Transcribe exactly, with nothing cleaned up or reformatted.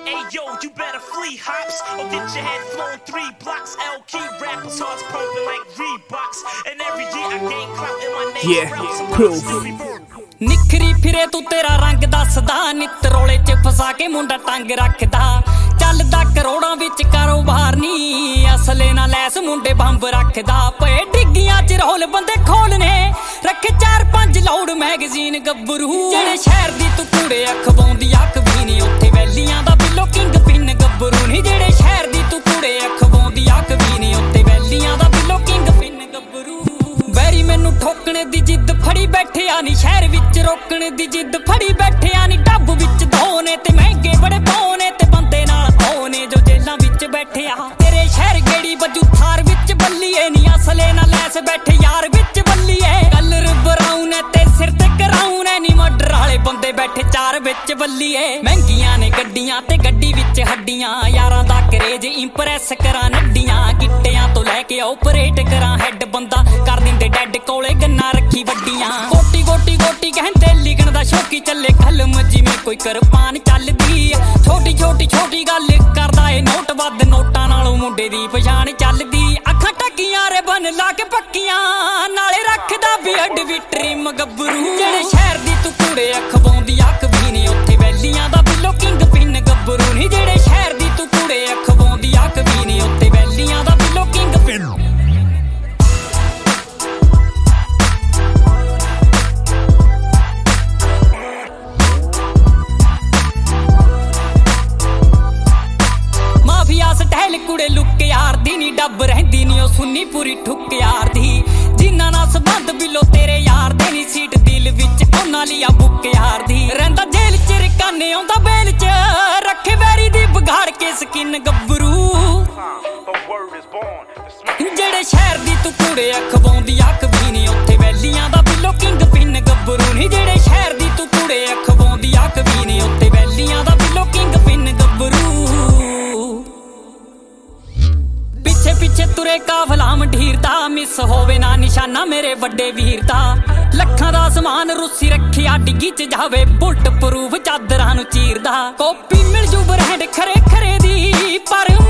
Hey yo, you better flee hops or get your head flown three blocks. L key rappers hearts pumping like Reeboks, and every year I gain clout in my name. Yeah, proof. ਨਿਖਰੀ ਫਿਰੇ ਤੂੰ ਤੇਰਾ ਰੰਗ ਦੱਸਦਾ ਨਿੱਤ ਰੋਲੇ ਚ ਫਸਾ ਕੇ ਮੁੰਡਾ ਟੰਗ ਰੱਖਦਾ ਚੱਲਦਾ ਕਰੋੜਾਂ ਵਿੱਚ ਕਾਰੋਬਾਰ ਨੀ ਅਸਲੇ ਨਾਲ ਲੈਸ ਮੁੰਡੇ ਬੰਬ ਰੱਖਦਾ ਪਏ ਡਿੱਗੀਆਂ ਚ ਰੋਲ ਬੰਦੇ ਖੋਲਨੇ ਰੱਖੇ ਚਾਰ ਪੰਜ ਲਾਊਡ ਮੈਗਜ਼ੀਨ ਗੱਭਰੂ ਜਿਹੜੇ ਸ਼ਹਿਰ ਦੀ ਤੂੰ ਕੂੜੇ ਅਖਵਾਉਂਦੀ ਅੱਖ ਵੀ ਨੀ ਉੱਥੇ ਵੈਲੀਆਂ ਦਾ ਬਿੱਲੋ ਕਿੰਗ ਪਿੰਨ ਗੱਭਰੂ ਨੀ ਜਿਹੜੇ ਸ਼ਹਿਰ ਦੀ ਤੂੰ ਕੂੜੇ ਅਖਵਾਉਂਦੀ ਅੱਖ ਵੀ ਨੀ ਉੱਥੇ ਵੈਲੀਆਂ ਦਾ ਬਿੱਲੋ ਕਿੰਗ ਪਿੰਨ ਗੱਭਰੂ ਵੈਰੀ ਮੈਨੂੰ ਠੋਕਣੇ ਦੀ ਜਿੱਦ ਫੜੀ ਬੈਠਿਆ ਨੀ ਸ਼ਹਿਰ ਵਿੱਚ ਰੋਕਣ ਦੀ ਜਿੱਦ ਫੜੀ ਬੈਠਿਆ ਨੀ ਡੱਬ ਵਿੱਚ ਧੋਨੇ ਤੇ ਮਹਿੰਗੇ ਬੜੇ ਪਾਉਨੇ ਤੇ ਬੰਦੇ ਨਾਲ ਆਉਨੇ ਜੋ ਜੇਲਾਂ ਵਿੱਚ ਬੈਠਿਆ ਤੇਰੇ ਸ਼ਹਿਰ ਗੇੜੀ ਬੱਜੂ ਥਾਰ ਵਿੱਚ ਬੱਲੀਏ ਨੀ ਅਸਲੇ ਨਾਲ ਲੈਸ ਬੈਠੇ ਯਾਰ ਵਿੱਚ ਬੱਲੀਏ ਕਲਰ ਬਰਾਉਨ ਤੇ ਸਿਰ ਤੇ ਕਰਾਉਨ ਨੀ ਮਰਡਰ ਵਾਲੇ ਬੰਦੇ ਬੈਠੇ ਚਾਰ ਵਿੱਚ ਬੱਲੀਏ ਮਹਿੰਗੀਆਂ ਨੇ ਗੱਡੀਆਂ ਤੇ ਗੱਡੀ ਵਿੱਚ ਹੱਡੀਆਂ ਯਾਰਾਂ ਦਾ ਕਰੇਜ ਇੰਪ੍ਰੈਸ ਕਰਾਂ ਨੱਡੀਆਂ ਗਿੱਟਿਆਂ ਤੋਂ ਲੈ ਕੇ ਆਪਰੇਟ ਕਰਾਂ ਹੈਡ ਬੰਦਾ ਕਰ ਦਿੰਦੇ ਡੈਡ ਕੋਲੇ ਗੰਨਾ ਰੱਖੀ ਵੱਡੀਆਂ ਗੋਟੀ ਗੋਟੀ ਗੋਟੀ ਕਹਿੰਦੇ ਲਿਖਣ ਦਾ ਸ਼ੌਕੀ ਚੱਲੇ ਕਲਮ ਜਿਵੇਂ ਕੋਈ ਕਿਰਪਾਨ ਚੱਲਦੀ ਛੋਟੀ ਛੋਟੀ ਛੋਟੀ ਗੱਲ ਕਰਦਾ ਏ ਨੋਟ ਵੱਧ ਨੋਟਾਂ ਨਾਲੋਂ ਮੁੰਡੇ ਦੀ ਪਛਾਣ ਚੱਲਦੀ ਅੱਖਾਂ ਟੱਕੀਆਂ ਰੇ ਬਨ ਲਾ ਕੇ ਪੱਕੀਆਂ ਨਾਲੇ ਰੱਖਦਾ ਬੀਅਡ ਵੀ ਟ੍ਰਿਮ ਗੱਭਰੂ ਜਿਹੜੇ ਸ਼ਹਿਰ ਦੀ ਤੂੰ ਕੂੜੇ ਅਖਵਾਉਂਦੀ ਅੱਖ ਵੀ ਨੀ ਉੱਥੇ ਵੈਲੀਆਂ ਦਾ ਬਿੱਲੋ ਕਿੰਗ ਪਿੰਨ ਗੱਭਰੂ ਨੀ ਜਿਹੜੇ ਸ਼ਹਿਰ ਦੀ ਤੂੰ ਕੂੜੇ ਅਖਵਾਉਂਦੀ ਅੱਖ ਵੀ ਨੀ ਉੱਥੇ ਵੈਲੀਆਂ ਦਾ ਬਿੱਲੋ ਕਿੰਗ ਪਿੰਨ ਸਟਾਈਲ ਕੁੜੇ ਲੁੱਕ ਯਾਰ ਦੀ ਨੀ ਡੱਬ ਰਹਿੰਦੀ ਨੀ ਉਹ ਸੁੰਨੀ ਪੂਰੀ ਠੁੱਕ ਯਾਰ ਦੀ ਜਿੰਨਾ ਨਾਲ ਸੰਬੰਧ ਬਿੱਲੋ ਤੇਰੇ ਯਾਰ ਦੇ ਨੀ ਸੀਟ ਦਿਲ ਵਿੱਚ ਉਹਨਾਂ ਲਈ ਆ ਬੁੱਕ ਯਾਰ ਦੀ ਰਹਿੰਦਾ ਜੇਲ੍ਹ ਚ ਰਕਾਨੇ ਆਉਂਦਾ ਬੇਲ ਚ ਰੱਖੇ ਵੈਰੀ ਦੀ ਵਿਗਾੜ ਕੇ ਸਕਿਨ ਗੱਭਰੂ ਜਿਹੜੇ ਸ਼ਹਿਰ ਦੀ ਤੂੰ ਕੂੜੇ ਅਖਵਾਉਂਦੀ ਅੱਖ ਵੀ ਨੀ ਉੱਥੇ ਵੈਲੀਆਂ ਦਾ ਬਿੱਲੋ ਕਿੰਗ ਪਿੰਨ ਗੱਭਰੂ ਨੀ ਜਿਹੜੇ ਸ਼ਹਿਰ ਦੀ ਤੂੰ ਕੂੜੇ ਅਖਵਾਉਂਦੀ ਅੱਖ ਵੀ ਨੀ ਉੱਥੇ ਵੈਲੀਆਂ ਦਾ ਬਿੱਲੋ ਕਿੰਗ ਪਿੰਨ ਗੱਭਰੂ ਪਿੱਛੇ ਪਿੱਛੇ ਤੁਰੇ ਕਾਫਲਾ ਮੰਢੀਰ ਦਾ ਮਿਸ ਹੋਵੇ ਨਾ ਨਿਸ਼ਾਨਾ ਮੇਰੇ ਵੱਡੇ ਵੀਰ ਦਾ ਲੱਖਾਂ ਦਾ ਸਮਾਨ ਰੁੱਸੀ ਰੱਖਿਆ ਡਿੱਗੀ ਚ ਜਾਵੇ ਬੁਲਟ ਪ੍ਰੂਫ ਚਾਦਰਾਂ ਨੂੰ ਚੀਰਦਾ ਕਾਪੀ ਮਿਲ ਜੂ ਬ੍ਰਾਂਡ ਖਰੇ ਖਰੇ ਦੀ ਪਰ